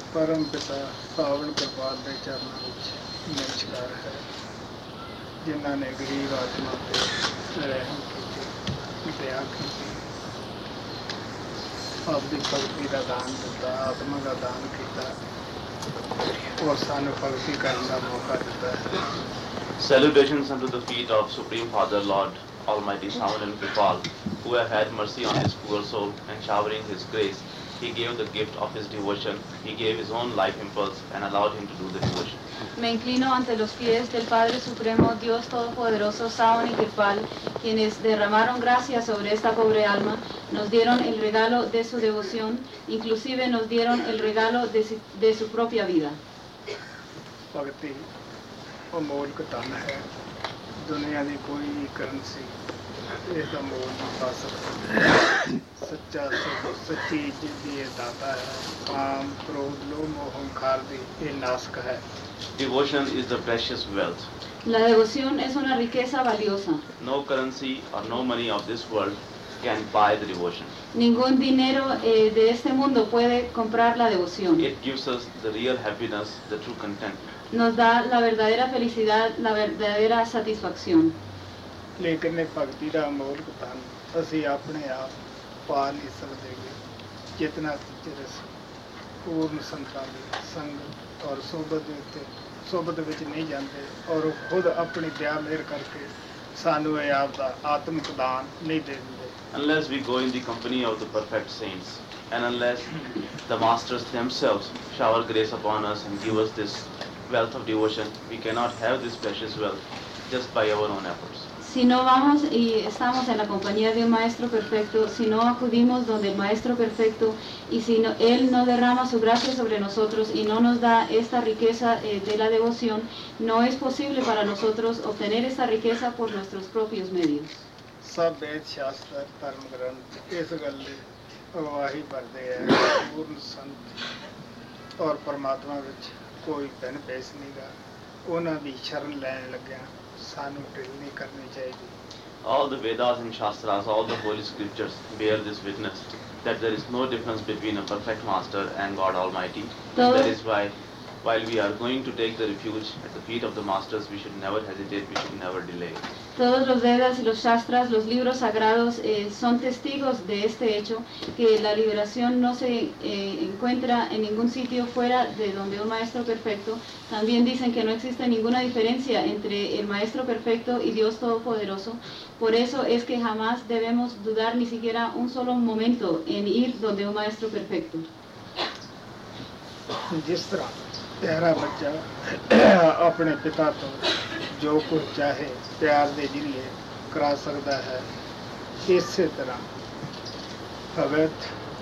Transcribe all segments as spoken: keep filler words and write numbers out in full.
परम पिता सावन कृपाल के चरणों ਵਿੱਚ नमस्कार है जिन्हों ने गरीब आत्मा पर रहम की दया की आपकी भगती का दान दिता आत्मा का दान किया और सानू भगती करने का मौका दिता है। Salutations unto the feet of Supreme Father Lord Almighty Savan and Kripal, who have had mercy on his poor soul and showering his grace. He gave the gift of his devotion. He gave his own life impulse and allowed him to do the devotion. Me inclino ante los pies del Padre Supremo, Dios Todopoderoso, Savan y Kripal, quienes derramaron gracia sobre esta pobre alma, nos dieron el regalo de su devoción, inclusive nos dieron el regalo de su, de su propia vida. भगती अमोलक धन है दुनिया की कोई भी करंसी इसका मोल नहीं पा सकती। सच्चा सच्ची जिंदगी दाता है काम क्रोध लोभ मोह अहंकार भी ये नाशक है। Devotion is the precious wealth. La devoción es una riqueza valiosa. No currency or no money of this world can buy the devotion. Ningún dinero eh, de este mundo puede comprar la devoción. It gives us the real happiness, the true content. Nos da la verdadera felicidad, la verdadera satisfacción. लेकिन ये भगती का अमोलक धन असी अपने आप पा नहीं सकते जितना चिर पूर्ण संतां दी संग और सोबत उत्ते सोबत विच नहीं जाते और खुद अपनी दया मेहर करके सानू ये आपदा आत्मिक दान नहीं दे देंगे। Unless we go in the company of the perfect saints and unless the masters themselves shower grace upon us and give us this wealth of devotion, we cannot have this precious wealth just by our own efforts. Si no vamos y estamos en la compañía de un maestro perfecto, si no acudimos donde el maestro perfecto y si no, él no derrama su gracia sobre nosotros y no nos da esta riqueza eh, de la devoción, no es posible para nosotros obtener esta riqueza por nuestros propios medios. सब वेद शास्त्र धर्म ग्रंथ इस गल अगवाही भरते हैं पूर्ण संत और परमात्मा विच कोई धन पैस नहीं गा उन्हां दी शरण लैण लग्या सानू ढिल नहीं करनी चाहिए। All the Vedas and Shastras, all the holy scriptures bear this witness that there is no difference between a perfect master and God Almighty. So, that is why while we are going to take the refuge at the feet of the masters, we should never hesitate, we should never delay. Todos los Vedas y los Shastras, los libros sagrados, eh, son testigos de este hecho, que la liberación no se eh, encuentra en ningún sitio fuera de donde un maestro perfecto. También dicen que no existe ninguna diferencia entre el maestro perfecto y Dios Todopoderoso. Por eso es que jamás debemos dudar ni siquiera un solo momento en ir donde un maestro perfecto. जिस तरह प्यारा बच्चा अपने पिता तो जो कुछ चाहे प्यार के जरिए करा सकता है इसी तरह भगत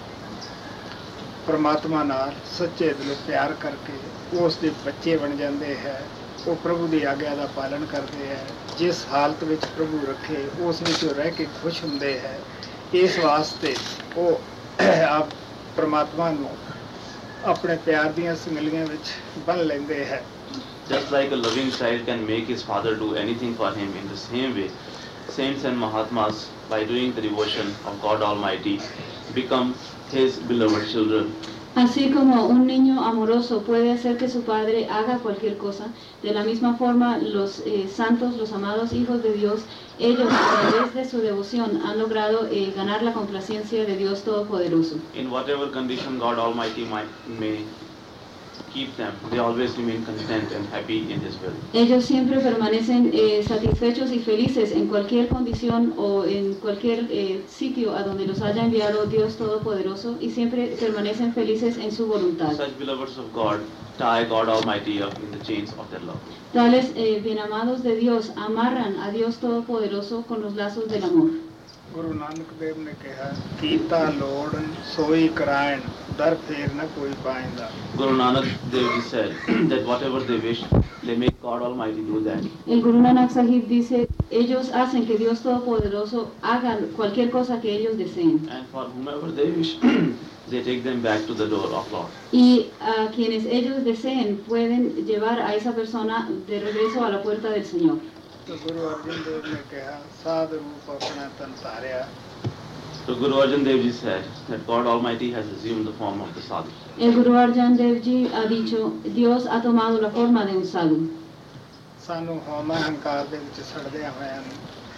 परमात्मा नाल सच्चे दिल प्यार करके उसके बच्चे बन जाते हैं वो प्रभु की आज्ञा का पालन करते हैं जिस हालत में प्रभु रखे उस विच रह के खुश होंगे हैं। इस वास्ते वो आप परमात्मा नूं अपने प्यार दियां संगलियां विच बन लेंदे हैं। Just like a loving child can make his father do anything for him, in the same way, saints and Mahatmas, by doing the devotion of God Almighty, become His beloved children. Así como un niño amoroso puede hacer que su padre haga cualquier cosa, de la misma forma los eh, santos, los amados hijos de Dios, ellos a través de su devoción han logrado eh, ganar la complacencia de Dios Todopoderoso. In whatever condition God Almighty might, may keep them, they always remain content and happy in His will. Ellos siempre permanecen eh, satisfechos y felices en cualquier condición o en cualquier eh, sitio a donde los haya enviado Dios Todopoderoso y siempre permanecen felices en su voluntad. Such beloveds of God tie God Almighty up in the chains of their love. Tales eh, bienamados de Dios amarran a Dios Todopoderoso con los lazos del amor. Guru नानक देव ने कहा कीता लोड़न सोई करायन दर फेर न कोई पाएंदा। Guru Nanak Dev Ji said that whatever they wish, they make God Almighty do that. El Guru Nanak Sahib dice, ellos hacen que Dios Todopoderoso haga cualquier cosa que ellos deseen. And for whomever they wish, they take them back to the door of Lord. Y a quienes ellos deseen pueden llevar a esa persona de regreso a la puerta del Señor. तो गुरु अर्जुन देव ने कहा साध रूप अपना तन तारिया So Guru Arjan Dev Ji said that God Almighty has assumed the form of the sadhu. El Guru Arjan Dev Ji ha dicho, Dios ha tomado la forma de un sadhu. ਸਾਨੂੰ ਹਉਮੈ ਹੰਕਾਰ ਦੇ ਵਿੱਚ ਸੜਦਿਆਂ ਹੋਇਆਂ ਨੂੰ,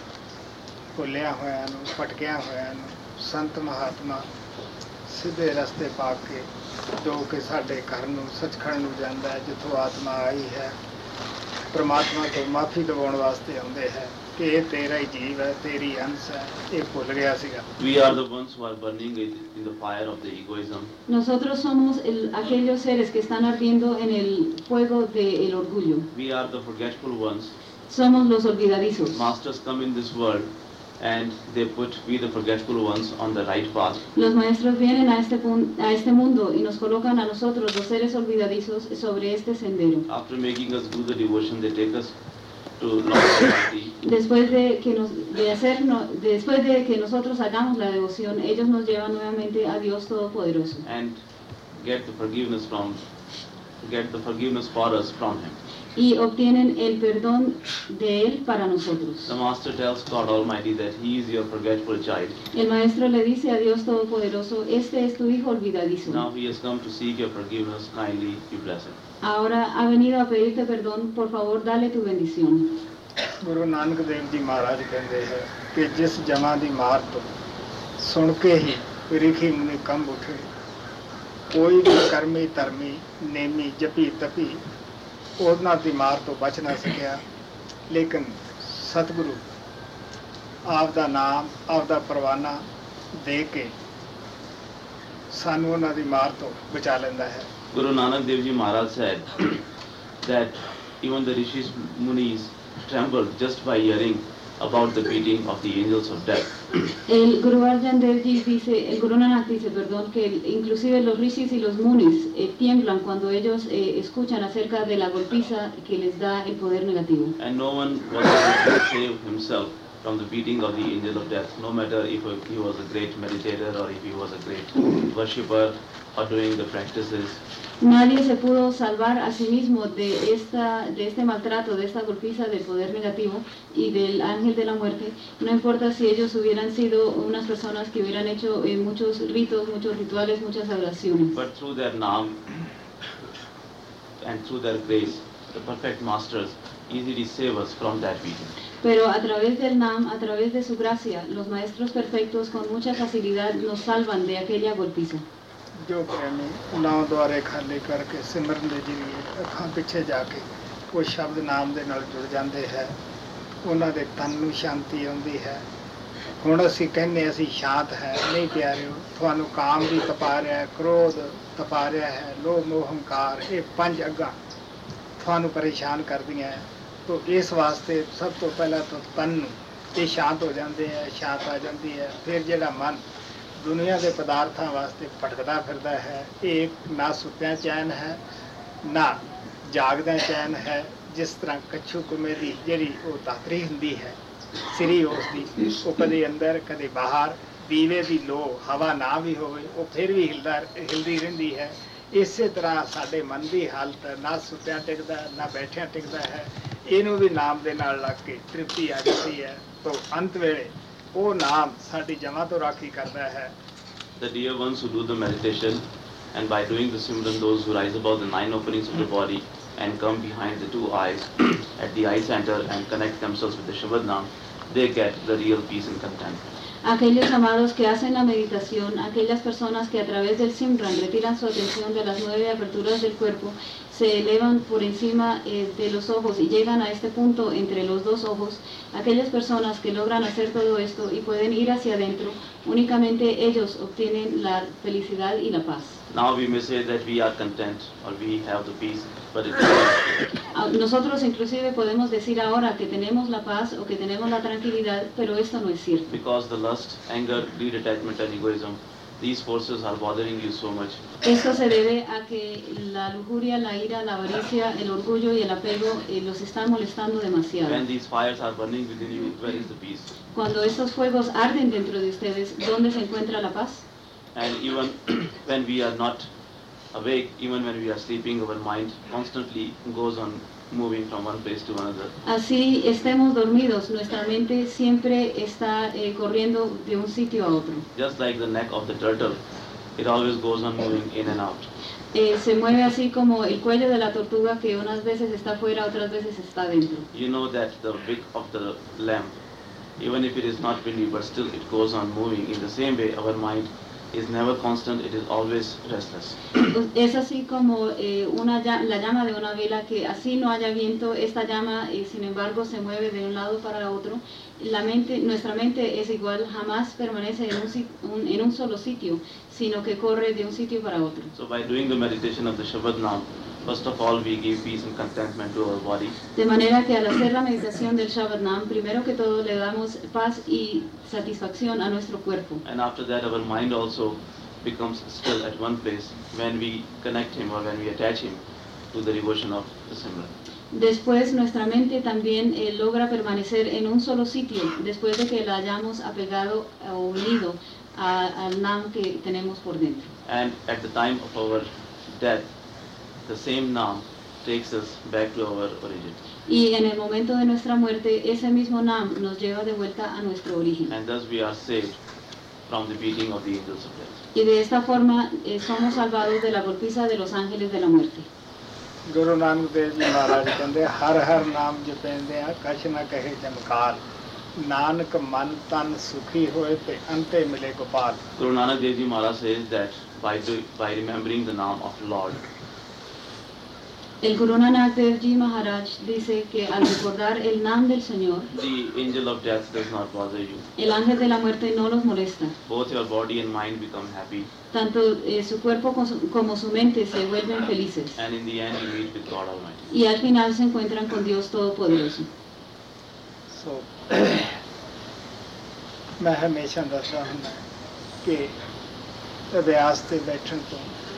ਭੁੱਲਿਆ ਹੋਇਆਂ ਨੂੰ, ਭਟਕਿਆ ਹੋਇਆਂ ਨੂੰ ਸੰਤ ਮਹਾਤਮਾ ਸਿੱਧੇ ਰਸਤੇ ਪਾ ਕੇ ਜੋ ਕਿ ਸਾਡੇ ਘਰ ਨੂੰ ਸੱਚਖੰਡ ਨੂੰ ਜਾਂਦਾ ਹੈ, ਜਿੱਥੋਂ ਆਤਮਾ ਆਈ ਹੈ, ਪ੍ਰਮਾਤਮਾ ਤੋਂ ਮਾਫੀ ਦਿਵਾਉਣ ਵਾਸਤੇ ਆਉਂਦੇ ਹੈ ਕਿ ਇਹ ਤੇਰਾ ਹੀ ਜੀਵ ਹੈ, ਤੇਰੀ ਅੰਸ਼ ਹੈ, ਇਹ ਭੁੱਲ ਗਿਆ ਸੀਗਾ। We are the ones who are burning it in the fire of the egoism. Nosotros somos el, aquellos seres que están ardiendo en el fuego del orgullo. We are the forgetful ones. Somos los olvidadizos. Masters come in this world and they put we the forgetful ones on the right path. Los maestros vienen a este, a este mundo y nos colocan a nosotros, los seres olvidadizos, sobre este sendero. After making us do the devotion, they take us to Lord Almighty. Después de que nos, de hacer, no, después de que nosotros hagamos la devoción, ellos nos llevan nuevamente a Dios Todopoderoso. And get the forgiveness from, get the forgiveness for us from Him. Y obtienen el perdón de Él para nosotros. The Master tells God Almighty that He is your forgetful child. El Maestro le dice a Dios Todopoderoso, este es tu hijo olvidadizo. Now He has come to seek your forgiveness, kindly you bless Him. Ahora ha venido a pedirte perdón, por favor dale tu bendición. Guru ਨਾਨਕ ਦੇਵ ਜੀ ਮਹਾਰਾਜ ਕਹਿੰਦੇ ਹੈ ਕਿ ਜਿਸ ਜਮਾਂ ਦੀ ਮਾਰ ਤੋਂ ਸੁਣ ਕੇ ਹੀ ਰਿਖੀ ਮੁਨੀ ਕੰਬ ਉੱਠੇ, ਕੋਈ ਵੀ ਕਰਮੀ ਧਰਮੀ ਨੇਮੀ ਜਪੀ ਤਪੀ ਉਹਨਾਂ ਦੀ ਮਾਰ ਤੋਂ ਬਚ ਨਾ ਸਕਿਆ, ਲੇਕਿਨ ਸਤਿਗੁਰੂ ਆਪ ਦਾ ਨਾਮ ਆਪ ਦਾ ਪਰਵਾਨਾ ਦੇ ਕੇ ਸਾਨੂੰ ਉਹਨਾਂ ਦੀ ਮਾਰ ਤੋਂ ਬਚਾ ਲੈਂਦਾ ਹੈ। Guru Nanak Dev Ji Maharaj said that even the rishis munis trembled just by hearing about the beating of the angels of death. El Guru Arjan Dev Ji dice, el Guru Nanak dice, perdón, que el, inclusive los rishis y los munis eh, tiemblan cuando ellos eh, escuchan acerca de la golpiza que les da el poder negativo. And no one was able to save himself from the beating of the angel of death, no matter if he was a great meditator or if he was a great worshipper or doing the practices. Nadie se pudo salvar a sí mismo de, esta, de este maltrato, de esta golpiza del poder negativo y del ángel de la muerte, no importa si ellos hubieran sido unas personas que hubieran hecho eh, muchos ritos, muchos rituales, muchas oraciones. But through their naam and through their grace, the perfect masters easily save us from that beating. Pero a través del Nam, a través de su gracia, los maestros perfectos con mucha facilidad nos salvan de aquella golpiza. ਜੋ ਪ੍ਰੇਮੀ ਨਾਮ ਦੁਆਰੇ ਖਾਲੀ ਕਰਕੇ ਸਿਮਰਨ ਦੇ ਜਰੀਏ ਅੱਖਾਂ ਪਿੱਛੇ ਜਾ ਕੇ ਉਹ ਸ਼ਬਦ ਨਾਮ ਦੇ ਨਾਲ ਜੁੜ ਜਾਂਦੇ ਹੈ, ਉਹਨਾਂ ਦੇ ਤਨ ਨੂੰ ਸ਼ਾਂਤੀ ਆਉਂਦੀ ਹੈ। ਹੁਣ ਅਸੀਂ ਕਹਿੰਦੇ ਅਸੀਂ ਸ਼ਾਂਤ ਹੈ, ਨਹੀਂ ਪਿਆਰਿਓ, ਤੁਹਾਨੂੰ ਕਾਮ ਵੀ ਤਪਾ ਰਿਹਾ ਹੈ, ਕ੍ਰੋਧ ਤਪਾ ਰਿਹਾ ਹੈ, ਲੋਭ ਮੋਹ ਹੰਕਾਰ, ਇਹ ਪੰਜ ਅੱਗਾਂ ਤੁਹਾਨੂੰ ਪਰੇਸ਼ਾਨ ਕਰਦੀਆਂ ਹੈ। ਤਾਂ ਇਸ ਵਾਸਤੇ ਸਭ ਤੋਂ ਪਹਿਲਾਂ ਤਾਂ ਤਨ ਨੂੰ ਇਹ ਸ਼ਾਂਤ ਹੋ ਜਾਂਦੇ ਹੈ, ਸ਼ਾਂਤ ਆ ਜਾਂਦੀ ਹੈ। ਫਿਰ ਜਿਹੜਾ ਮਨ ਦੁਨੀਆ ਦੇ ਪਦਾਰਥਾਂ ਵਾਸਤੇ ਭਟਕਦਾ ਫਿਰਦਾ ਹੈ, ਇਹ ਨਾ ਸੁੱਤਿਆਂ ਚੈਨ ਹੈ ਨਾ ਜਾਗਦਿਆਂ ਚੈਨ ਹੈ। ਜਿਸ ਤਰ੍ਹਾਂ ਕੱਛੂ ਕੁਮੇ ਦੀ ਜਿਹੜੀ ਉਹ ਦਾਤਰੀ ਹੁੰਦੀ ਹੈ, ਸਿਰੀ ਉਸ ਦੀ, ਉਹ ਕਦੇ ਅੰਦਰ ਕਦੇ ਬਾਹਰ, ਦੀਵੇ ਦੀ ਲੋ ਹਵਾ ਨਾ ਵੀ ਹੋਵੇ ਉਹ ਫਿਰ ਵੀ ਹਿਲਦਾ ਹਿਲਦੀ ਰਹਿੰਦੀ ਹੈ। ਇਸੇ ਤਰ੍ਹਾਂ ਸਾਡੇ ਮਨ ਦੀ ਹਾਲਤ ਨਾ ਸੁੱਤਿਆਂ ਟਿਕਦਾ ਨਾ ਬੈਠਿਆਂ ਟਿਕਦਾ ਹੈ। ਇਹਨੂੰ ਵੀ ਨਾਮ ਦੇ ਨਾਲ ਲੱਗ ਕੇ ਤ੍ਰਿਪਤੀ ਆ ਜਾਂਦੀ ਹੈ। ਤਾਂ ਅੰਤ ਵੇਲੇ ਉਹ ਨਾਮ ਸਾਡੀ ਜਮਾਂ ਤੋਂ ਰਾਖੀ ਕਰਦਾ ਹੈ। The dear ones who do the meditation and by doing the Simran, those who rise above the nine openings of the body and come behind the two eyes at the eye center and connect themselves with the Shabad Naam, they get the real peace and content. Aquellos amados que hacen la meditación, aquellas personas que a través del Simran retiran su atención de las nueve aperturas del cuerpo, se elevan por encima eh, de los ojos y llegan a este punto entre los dos ojos, aquellas personas que logran hacer todo esto y pueden ir hacia adentro, únicamente ellos obtienen la felicidad y la paz. Now we may say that we are content or we have the peace, but it is not. Nosotros inclusive podemos decir ahora que tenemos la paz o que tenemos la tranquilidad, pero esto no es cierto. Because the lust, anger, greed, attachment and egoism, these forces are bothering you so much. Esto se debe a que la lujuria, la ira, la avaricia, el orgullo y el apego eh, los están molestando demasiado. When these fires are burning within you, where is the peace? Cuando estos fuegos arden dentro de ustedes, ¿dónde se encuentra la paz? And even when we are not awake, even when we are sleeping, our mind constantly goes on moving from one place to another. Así estemos dormidos, nuestra mente siempre está eh, corriendo de un sitio a otro. Just like the neck of the turtle, it always goes on moving in and out. Eh, se mueve así como el cuello de la tortuga, que unas veces está fuera, otras veces está dentro. You know that the wick of the lamp, even if it is not windy, but still it goes on moving. In the same way, our mind is never constant, it is always restless. Es así como eh, una, lla- la llama de una vela, que así no haya viento, esta llama eh, sin embargo se mueve de un lado para otro. La mente, nuestra mente es igual, jamás permanece en un, si- un- en un solo sitio, sino que corre de un sitio para otro. So by doing the meditation of the Shabad Nam, first of all we give peace and contentment to our body. De manera que al hacer la meditación del Shabbat Nam, primero que todo le damos paz y satisfacción a nuestro cuerpo. And after that our mind also becomes still at one place when we connect him or when we attach him to the devotion of the Simran. Después nuestra mente también eh, logra permanecer en un solo sitio, después de que la hayamos apegado o unido a- al Nam que tenemos por dentro. And at the time of our death, the same Nam takes us back to our origin. Y en el momento de nuestra muerte, ese mismo Nam nos lleva de vuelta a nuestro origen. And thus we are saved from the beating of the angels of death. Y de esta forma eh, somos salvados de la golpiza de los ángeles de la muerte. Guru ਨਾਨਕ ਦੇਵ ਜੀ ਮਹਾਰਾਜ ਕਹਿੰਦੇ ਹਰ ਹਰ ਨਾਮ ਜਪੈਂਦੇ ਆ ਕਛ ਨਾ ਕਹੇ ਚਮਕਾਰ ਨਾਨਕ ਮਨ ਤਨ ਸੁਖੀ ਹੋਏ ਤੇ ਅੰਤੇ ਮਿਲੇ Gopal. Guru Nanak Dev Ji Maharaj says that by, do, by remembering the name of Lord, El Guru Nanak Dev Ji Maharaj dice que al recordar el Nam del Señor, the angel of death does not bother you. el ángel de la muerte no los molesta. Both your body and mind become happy, Tanto eh, su cuerpo con su- como su mente se vuelven felices. and in the end you meet with God Almighty. Y al final se encuentran con Dios Todopoderoso. ਸੋ ਮੈਂ ਹਮੇਸ਼ਾ ਦੱਸਦਾ ਹੁੰਦਾ ਕਿ ਅਭਿਆਸ ਤੇ ਬੈਠਣ ਤੋਂ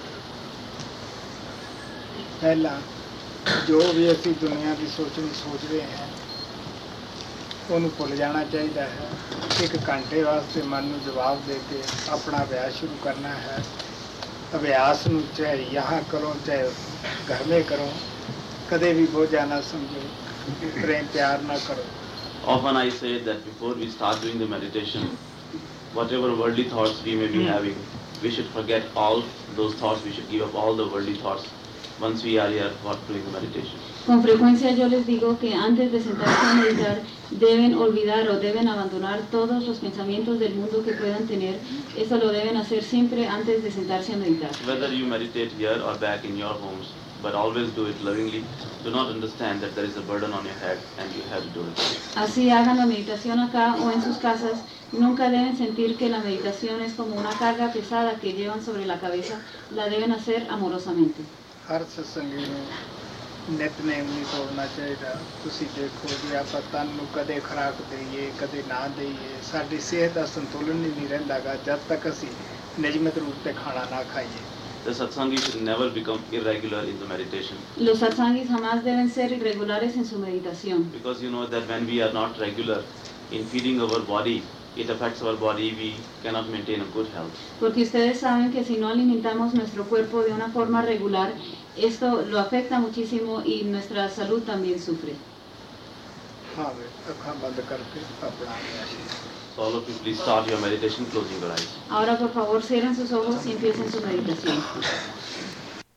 ਪਹਿਲਾਂ ਜੋ ਵੀ ਅਸੀਂ ਦੁਨੀਆ ਦੀ ਸੋਚਣੀ ਸੋਚ ਰਹੇ ਹਾਂ ਉਹਨੂੰ ਭੁੱਲ ਜਾਣਾ ਚਾਹੀਦਾ ਹੈ। ਇੱਕ ਘੰਟੇ ਵਾਸਤੇ ਮਨ ਨੂੰ ਜਵਾਬ ਦੇ ਕੇ ਆਪਣਾ ਅਭਿਆਸ ਸ਼ੁਰੂ ਕਰਨਾ ਹੈ। ਅਭਿਆਸ ਨੂੰ ਚਾਹੇ यहाँ करो चाहे घर में करो, ਕਦੇ ਵੀ ਬੋਝਾ ਨਾ ਸਮਝੋ, ਪ੍ਰੇਮ ਪਿਆਰ ਨਾ ਕਰੋ। Often I say that before we start doing the meditation, whatever worldly thoughts we may be having, we should forget all those thoughts, we should give up all the worldly thoughts once we are here for doing the meditation. Con frecuencia yo les digo que antes de sentarse a meditar deben olvidar o deben abandonar todos los pensamientos del mundo que puedan tener. Eso lo deben hacer siempre antes de sentarse a meditar. Whether you meditate here or back in your homes, but always do it lovingly, do not understand that there is a burden on your head and you have to do it. Así hagan la meditación acá o en sus casas, nunca deben sentir que la meditación es como una carga pesada que llevan sobre la cabeza. La deben hacer amorosamente. ਹਰ ਸਤਸੰਗੀ ਨੂੰ ਨਿਤਨੇਮ ਨਹੀਂ ਤੋੜਨਾ ਚਾਹੀਦਾ। ਤੁਸੀਂ ਦੇਖੋ ਜੀ ਆਪਾਂ ਤਨ ਨੂੰ ਕਦੇ ਖੁਰਾਕ ਦੇਈਏ ਕਦੇ ਨਾ ਦੇਈਏ, ਸਾਡੀ ਸਿਹਤ ਦਾ ਸੰਤੁਲਨ ਹੀ ਨਹੀਂ ਰਹਿੰਦਾ ਗਾ ਜਦ ਤੱਕ ਅਸੀਂ ਨਿਯਮਿਤ ਰੂਪ ਤੇ ਖਾਣਾ ਨਾ ਖਾਈਏ। The satsangi should never become irregular in the meditation, Los satsangis jamás deben ser irregulares en su meditación, because you know that when we are not regular in feeding our body, it affects our body, we cannot maintain a good health. porque ustedes saben que si no alimentamos nuestro cuerpo de una forma regular, esto lo afecta muchísimo y nuestra salud también sufre. ਹਾਂ ਵੇ ਅੱਖਾਂ ਬੰਦ ਕਰਕੇ ਆਪਣਾ ਅਭਿਆਸ। So all of you please start your meditation closing your eyes. Ahora por favor cierren sus ojos y empiecen su meditación.